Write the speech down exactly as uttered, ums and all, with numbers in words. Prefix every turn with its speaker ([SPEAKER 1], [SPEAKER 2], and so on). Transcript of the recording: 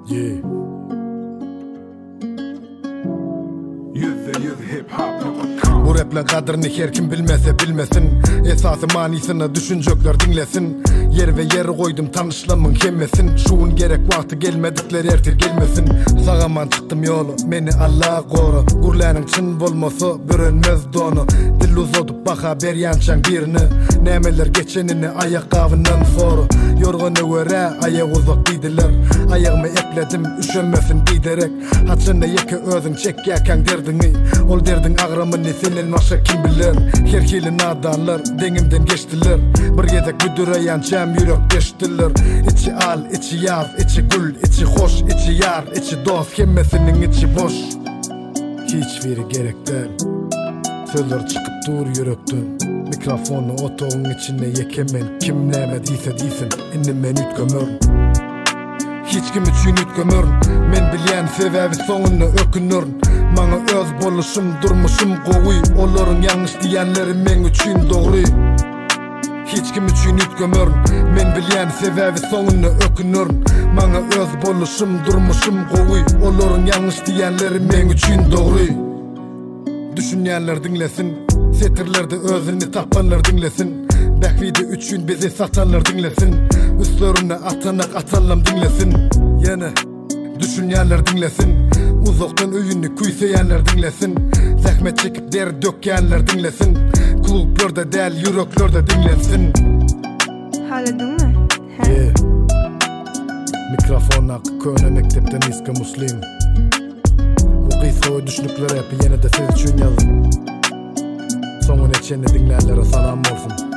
[SPEAKER 1] Yeah.
[SPEAKER 2] yüzde yüz hip hop.
[SPEAKER 1] Bu rap'le kadrini her kim bilmese bilmesin. Esası manisini düşüncekler dinlesin. Yer ve yer koydum tanışlamın kemesin. Şuun gerek vakti gelmedikleri ertir gelmesin. Sağaman çıktım yolu meni Allah koru. Gurlanın çın bolmasa bürünmez donu. Dil uzatıp baka beryançan birini. Nemeler geçenini ayakkabından soru. Yorgunu göre ayak uzak deydiler. Ayağımı epledim üşenmesin deyderek. Haçını yeke özün çek yakan derdini. Ol derdin ağramını senin başa kim bilir. Herkeli nadanlar denimden geçtiler. Bir gezek büdüreyen cem yürek geçtiler. İçi al, içi yaz, içi gül, içi hoş, içi yar, içi dost. Kemmesinin içi boş. Hiçbiri gerek değil. Sözler çıkıp dur yürekten. Mikrofonu otoğun içine yekemen. Kim nemediyse deysin, innim men ütkömörün. Hiç kim üçün ütkömörün. Men bilyen sebebi sonunu ökünörün. Mana öz boluşum, durmuşum goğuy. Olorun yanlış diyenleri men üçün doğru. Hiç kim üçün ütkömörün. Men bilyen sebebi sonunu ökünörün. Mana öz boluşum, durmuşum goğuy. Olorun yanlış diyenleri men üçün doğru. Düşünyenler dinlesin. Setirlerde özünü tapanlar dinlesin. Bekvidi üçün bizi satanlar dinlesin. Üstlerine atanak atalım dinlesin. Yine düşünyenler dinlesin. Uzaktan öyünü kuysayanlar dinlesin. Zahmet çekip der dökkenler dinlesin. Kulüplerde değil yüreklerde dinlesin.
[SPEAKER 3] Halledin mi?
[SPEAKER 1] Yeah. Mikrofon hakkı köne mektepten iska muslim. Bu kıysa o düşünükleri hep yine de siz için yazın. Sonun içinde dinleyenlere salam olsun.